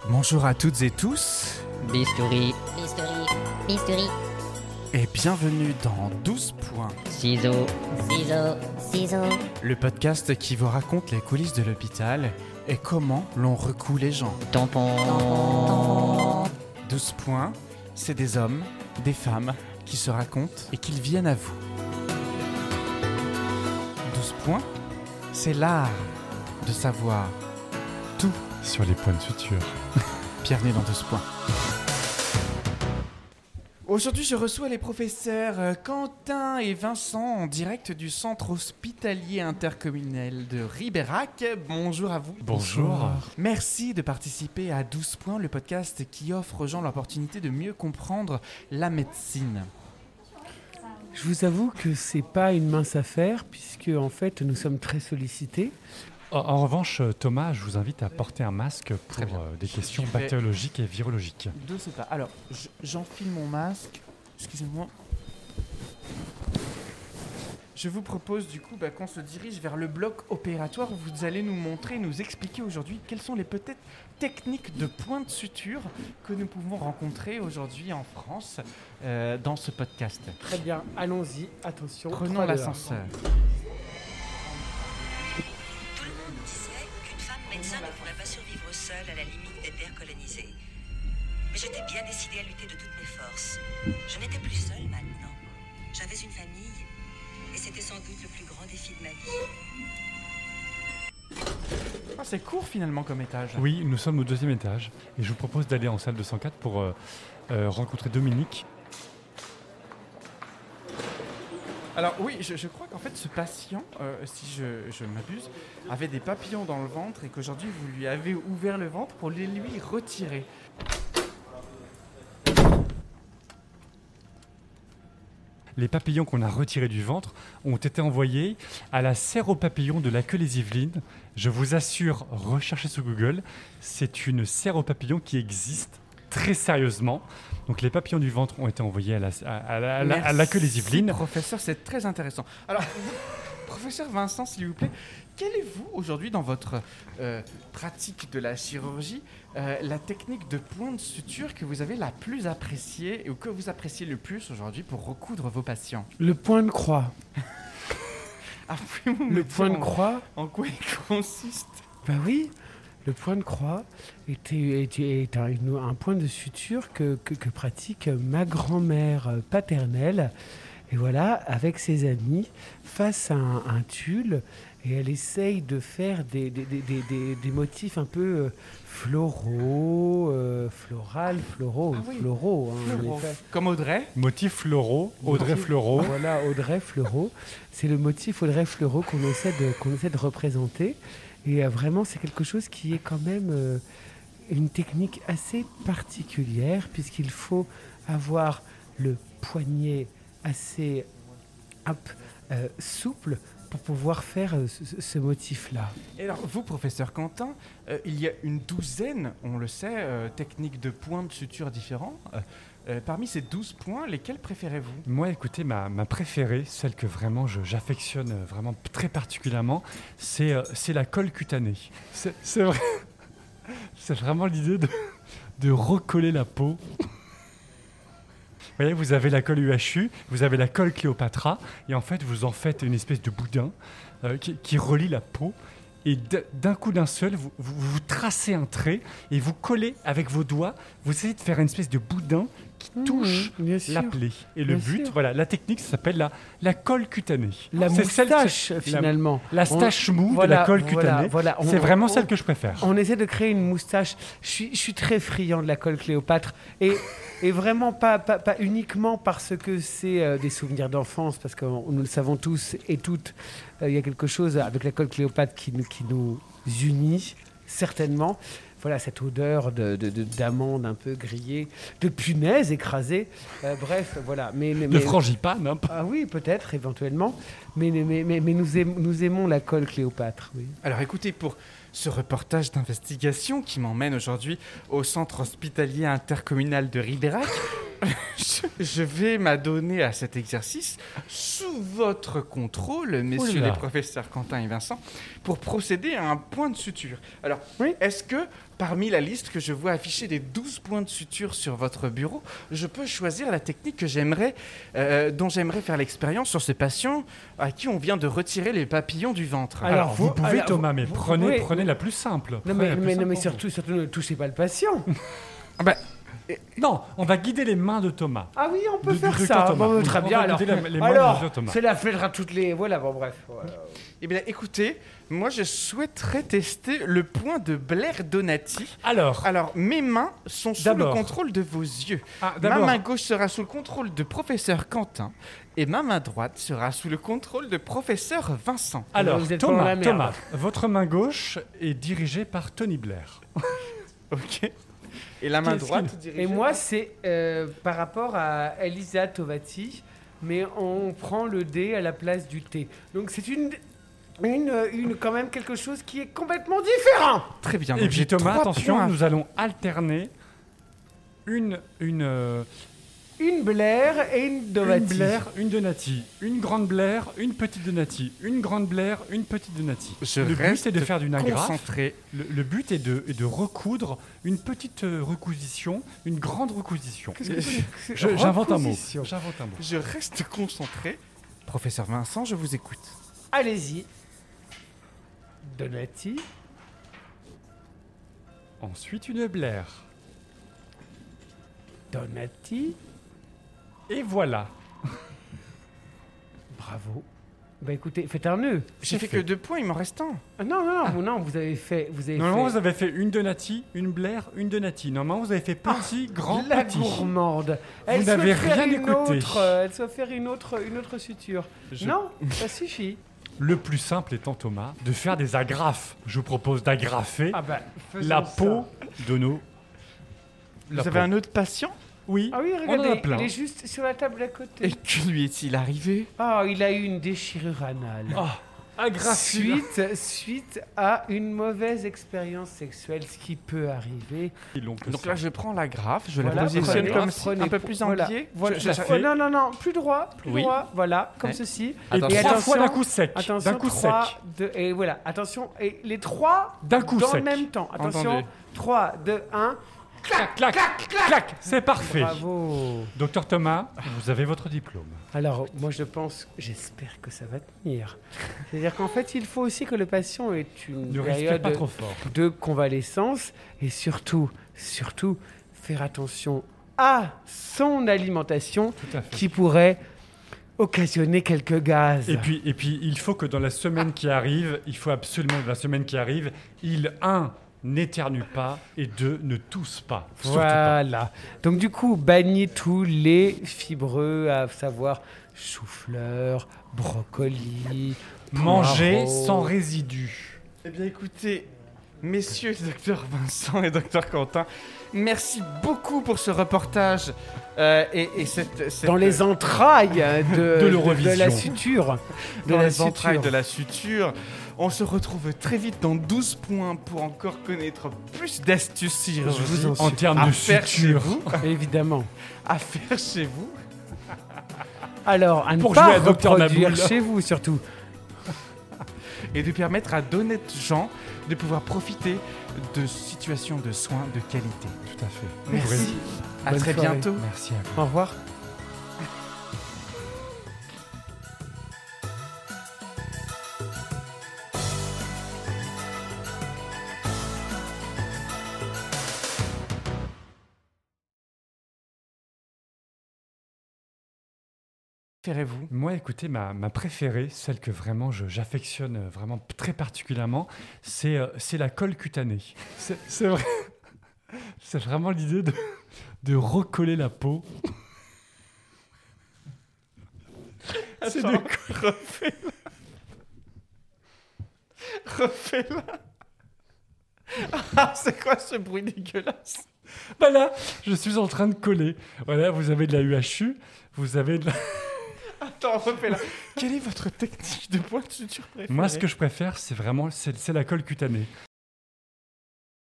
Bonjour à toutes et tous, Bistouri, Bistouri, bistouri, et bienvenue dans 12 points, ciseaux, ciseaux, ciseaux, le podcast qui vous raconte les coulisses de l'hôpital et comment l'on recoue les gens. tampons. 12 points, c'est des hommes, des femmes qui se racontent et qu'ils viennent à vous. 12 points, c'est l'art de savoir tout sur les points de suture. Bienvenue dans 12 points. Aujourd'hui, je reçois les professeurs Quentin et Vincent en direct du centre hospitalier intercommunal de Ribérac. Bonjour à vous. Bonjour. Merci de participer à 12 points, le podcast qui offre aux gens l'opportunité de mieux comprendre la médecine. Je vous avoue que c'est pas une mince affaire puisque en fait nous sommes très sollicités. En revanche, Thomas, je vous invite à porter un masque Très pour bien. des questions Je vais- bactériologiques et virologiques. De ce pas. Alors, j'enfile mon masque. Excusez-moi. Je vous propose du coup qu'on se dirige vers le bloc opératoire où vous allez nous montrer, nous expliquer aujourd'hui quelles sont les peut-être techniques de points de suture que nous pouvons rencontrer aujourd'hui en France dans ce podcast. Très bien, allons-y, attention. Prenons 3, 2, 1. l'ascenseur. Tout le monde disait qu'une femme médecin ne pourrait pas survivre seule à la limite des terres colonisées. Mais j'étais bien décidée à lutter de toutes mes forces. Je n'étais plus seule maintenant. J'avais une famille, et c'était sans doute le plus grand défi de ma vie. Ah, c'est court finalement comme étage. Oui, nous sommes au 2e étage et je vous propose d'aller en salle 204 pour rencontrer Dominique. Alors oui, je crois qu'en fait ce patient, si je m'abuse, avait des papillons dans le ventre et qu'aujourd'hui vous lui avez ouvert le ventre pour les lui retirer. Les papillons qu'on a retirés du ventre ont été envoyés à la serre aux papillons de la queue les Yvelines. Je vous assure, recherchez sur Google, c'est une serre aux papillons qui existe très sérieusement. Donc les papillons du ventre ont été envoyés à la queue les Yvelines. Merci, professeur, c'est très intéressant. Alors, professeur Vincent, s'il vous plaît, quelle est vous aujourd'hui dans votre pratique de la chirurgie la technique de point de suture que vous avez la plus appréciée ou que vous appréciez le plus aujourd'hui pour recoudre vos patients? Le point de croix. Ah, pouvez-vous me Le dire point de croix, en quoi il consiste? bah oui, le point de croix est un point de suture que pratique ma grand-mère paternelle. Et voilà, avec ses amis, face à un tulle, et elle essaye de faire des motifs un peu floraux, floraux, Ah oui, floraux. Hein, en Fleuraux. effet. Comme Audrey. Motif fleuraux, Audrey Fleuraux. Voilà, Audrey Fleuraux. C'est le motif Audrey Fleuraux qu'on essaie de représenter. Et vraiment, c'est quelque chose qui est quand même une technique assez particulière, puisqu'il faut avoir le poignet assez souple pour pouvoir faire ce motif-là. Et alors, vous, professeur Quentin, il y a une douzaine, on le sait, techniques de points de suture différents. Parmi ces 12 points, lesquels préférez-vous? Moi, écoutez, ma préférée, celle que vraiment j'affectionne vraiment très particulièrement, c'est la colle cutanée. C'est vrai. C'est vraiment l'idée de recoller la peau. Vous voyez, vous avez la colle UHU, vous avez la colle Cléopatra, et en fait, vous en faites une espèce de boudin qui relie la peau. Et d'un coup d'un seul, vous tracez un trait et vous collez avec vos doigts. Vous essayez de faire une espèce de boudin qui touche bien sûr. la plaie. Et le Bien but, sûr. voilà, la technique, ça s'appelle la colle cutanée. La C'est celle que- moustache, finalement. La stache mou Voilà, de la colle voilà, cutanée. voilà. C'est vraiment celle que je préfère. On essaie de créer une moustache. Je suis très friand de la colle Cléopâtre. Et vraiment pas uniquement parce que c'est des souvenirs d'enfance, parce que nous le savons tous et toutes, il y a quelque chose avec la colle Cléopâtre qui nous unit, certainement. Voilà, cette odeur d'amande un peu grillée, de punaise écrasée. Bref, voilà. De frangipane, hein. Ah oui, peut-être, éventuellement. Mais nous aimons la colle Cléopâtre, oui. Alors écoutez, pour ce reportage d'investigation qui m'emmène aujourd'hui au centre hospitalier intercommunal de Ribérac, je vais m'adonner à cet exercice sous votre contrôle, messieurs Oula. les professeurs Quentin et Vincent, pour procéder à un point de suture. Alors, Oui. est-ce que, parmi la liste que je vois afficher des 12 points de suture sur votre bureau, je peux choisir la technique que dont j'aimerais faire l'expérience sur ce patient à qui on vient de retirer les papillons du ventre? Alors, vous pouvez, alors, Thomas, mais vous prenez, pouvez- prenez la plus simple. Non, Prenez mais, la plus mais, simple non, mais pour surtout, ne touchez pas le patient. Ah ben, Non, on va guider les mains de Thomas. Ah oui, on peut Du faire docteur ça. Thomas. Bon, Oui, très on bien. va Alors, guider les mains du docteur Thomas. cela fêtera toutes les. Voilà, bon, bref. Voilà. eh bien, écoutez, moi, je souhaiterais tester le point de Blair Donati. Alors, Alors, mes mains sont sous le D'abord. contrôle de vos yeux. ah, Ma d'abord, main gauche sera sous le contrôle de professeur Quentin et ma main droite sera sous le contrôle de professeur Vincent. alors Vous êtes pas dans la Thomas, merde. votre main gauche est dirigée par Tony Blair. Ok. Et la main Qu'est-ce droite dirigée Et moi, c'est par rapport à Elisa Tovati, mais on prend le D à la place du T. Donc c'est une quand même quelque chose qui est complètement différent. Très bien. Et donc puis j'ai Thomas, 3 attention, points à nous allons alterner une Une Blair et une Dovati. Une Blair, une Donati, une grande Blair, une petite Donati, une grande Blair, une petite Donati. Je Le but reste est de faire d'une agrafe. concentré. Le but est de recoudre une petite recousition, une grande recousition. J'invente un mot. Reposition. J'invente un mot. Je reste concentré. Professeur Vincent, je vous écoute. Allez-y. Donati. Ensuite une Blair. Donati. Et voilà. Bravo. Bah écoutez, faites un nœud. J'ai fait que 2 points, il m'en reste un. Ah, non, vous avez fait. Normalement, vous avez fait une Donati, une Blair, une Donati. Normalement, vous avez fait petit, grand, La petit. gourmande. Vous n'avez souhaite faire rien une écouté. Elle souhaite faire une autre suture. Je- Non, ça suffit. Le plus simple étant, Thomas, de faire des agrafes. Je vous propose d'agrafer Ah bah, faisons la ça. peau de nos... Vous avez un autre patient? Oui, Ah oui, on en a regardez, plein. il est juste sur la table d'à côté. Et que lui est-il arrivé? Ah, il a eu une déchirure anale. Oh, agrafé. Suite à une mauvaise expérience sexuelle, ce qui peut arriver. Donc là, je prends la graffe, je Voilà, la positionne prenez- comme prenez- un peu plus en voilà, biais. Voilà. Je- fait. Non, plus droit, Oui. voilà, comme Ouais. ceci. Et Attention. trois fois d'un coup sec. Attention, D'un coup 3, sec. 2, et voilà, attention, et les 3 D'un coup dans sec. le même temps. Attention, Entendu. 3, 2, 1, Clac, clac, clac. C'est parfait. bravo. Docteur Thomas, vous avez votre diplôme. Alors, moi j'espère que ça va tenir. C'est-à-dire qu'en fait, il faut aussi que le patient ait une Ne respire période pas trop fort. de convalescence et surtout, faire attention à son alimentation Tout à fait. qui pourrait occasionner quelques gaz. Et puis, il faut que dans la semaine qui arrive, il, 1, n'éternue pas et 2, ne tousse pas. Surtout pas. Voilà. Donc du coup, bannis tous les fibreux, à savoir chou-fleur, brocoli, Manger poireaux. sans résidus. Eh bien, écoutez, messieurs, docteur Vincent et docteur Quentin, merci beaucoup pour ce reportage et cette Dans les entrailles de l'Eurovision. la suture. dans la les entrailles suture. de la suture. On se retrouve très vite dans 12 points pour encore connaître plus d'astuces Je vous chirurgicales en En termes à de faire chez suture. vous. Évidemment. À faire chez vous. Alors, à ne Pour pas jouer à Dr reproduire Naboul. chez vous, surtout. Et de permettre à d'honnêtes gens de pouvoir profiter de situations de soins de qualité. Tout à fait. Merci. À Bonne très soirée. bientôt. Merci à vous. Au revoir. Préférez-vous? Moi, écoutez, ma préférée, celle que vraiment j'affectionne vraiment très particulièrement, c'est la colle cutanée. C'est vrai. C'est vraiment l'idée de recoller la peau. C'est Attends, des refais-la. Ah, c'est quoi ce bruit dégueulasse? Bah là, je suis en train de coller. Voilà, vous avez de la UHU, vous avez de la... Attends, refais-la. Quelle est votre technique de point de suture préférée? Moi, ce que je préfère, c'est vraiment c'est la colle cutanée.